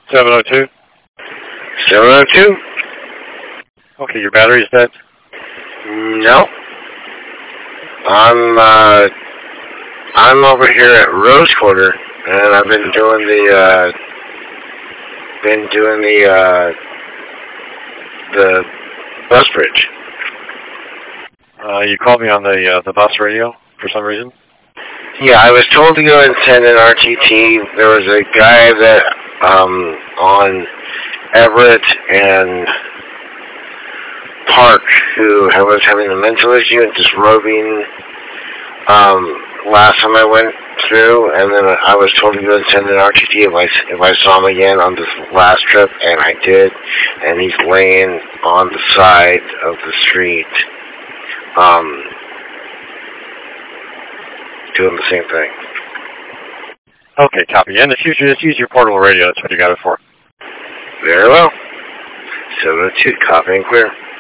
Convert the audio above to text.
702? 702? Okay, your battery's dead? No. I'm over here at Rose Quarter, and I've been doing the bus bridge. You called me on the bus radio for some reason? Yeah, I was told to go and send an RTT. There was a guy that on Everett and Park who was having a mental issue and just roving last time I went through, and then I was told to go and send an RTT if I saw him again on this last trip, and I did, and he's laying on the side of the street doing the same thing. Okay, copy. In the future, just use your portable radio. That's what you got it for. Very well. 702, copy and clear.